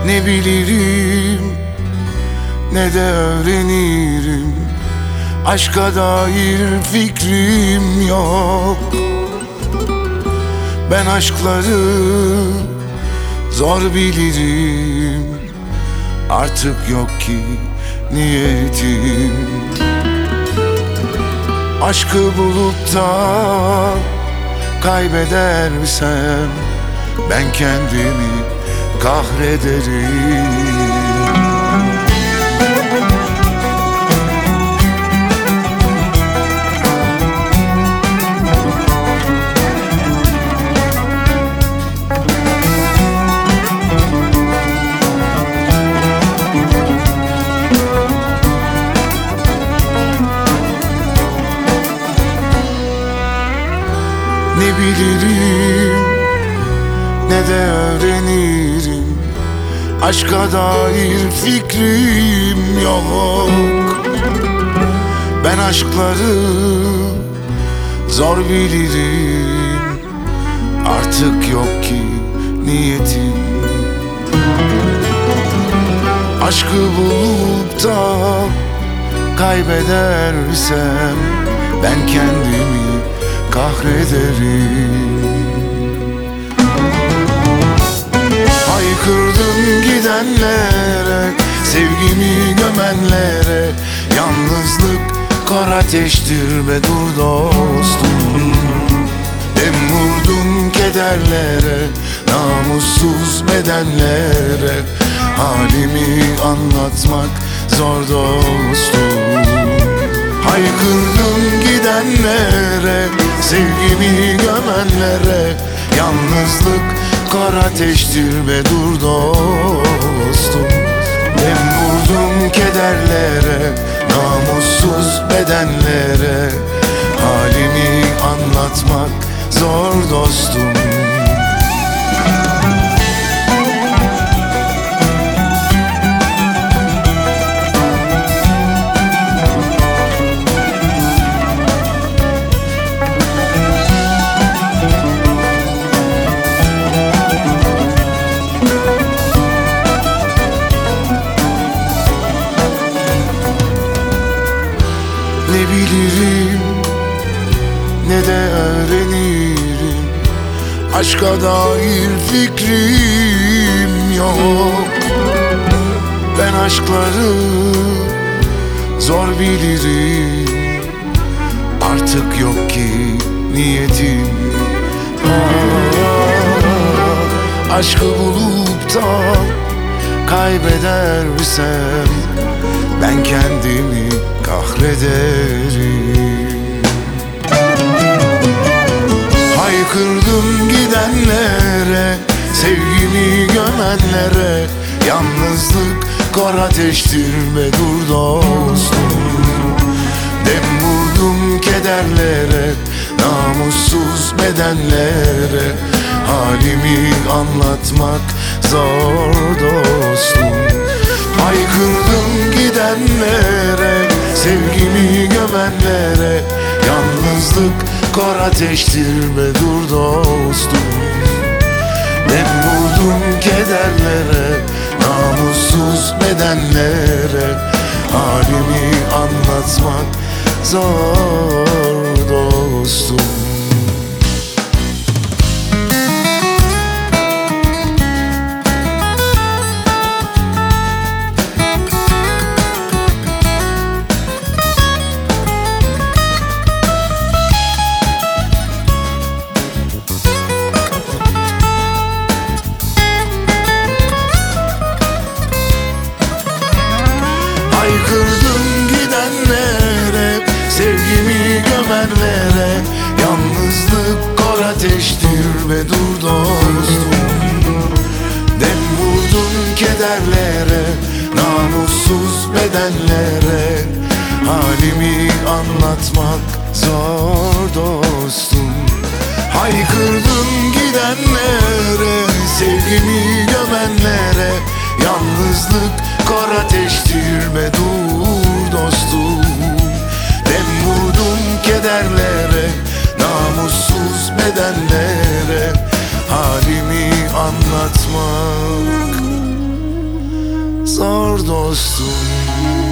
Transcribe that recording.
Ne bilirim ne de öğrenirim, aşka dair fikrim yok. Ben aşkları zor bilirim, artık yok ki niyetim. Aşkı bulup da kaybedersem ben kendimi kahrederim. Ne bilirim ne de öğrenirim, aşka dair fikrim yok. Ben aşkları zor bilirim, artık yok ki niyetim. Aşkı bulup da kaybedersem ben kendimi kahrederim. Haykırdım gidenlere, sevgimi gömenlere, yalnızlık kor ateştir be dur dostum. Dem vurdum kederlere, namussuz bedenlere, halimi anlatmak zor dostum. Haykırdım gidenlere, sevgimi gömenlere, yalnızlık kor ateştir be dur dostum. Dem vurdum kederlere, namussuz bedenlere, halimi anlatmak zor dostum. Ne bilirim ne de öğrenirim, aşka dair fikrim yok. Ben aşkları zor bilirim, artık yok ki niyetim. Aşkı bulup da kaybedersem ben kendimi kahrederim. Haykırdım gidenlere, sevgimi gömenlere, yalnızlık kor ateştir be dur dostum. Dem vurdum kederlere, namussuz bedenlere, halimi anlatmak zor dostum. Haykırdım gidenlere, sevgimi gömenlere, yalnızlık kor ateştir be dur dostum. Dem vurdum kederlere, namussuz bedenlere, halimi anlatmak zor dostum. Haykırdım gidenlere, sevgimi gömenlere, yalnızlık kor ateştir be dur dostum. Dem vurdum kederlere, namussuz bedenlere, halimi anlatmak zor dostum. Haykırdım gidenlere, sevgimi gömenlere, yalnızlık kor ateştir be dur dostum. Dem vurdum kederlere, namussuz bedenlere, halimi anlatmak zor dostum.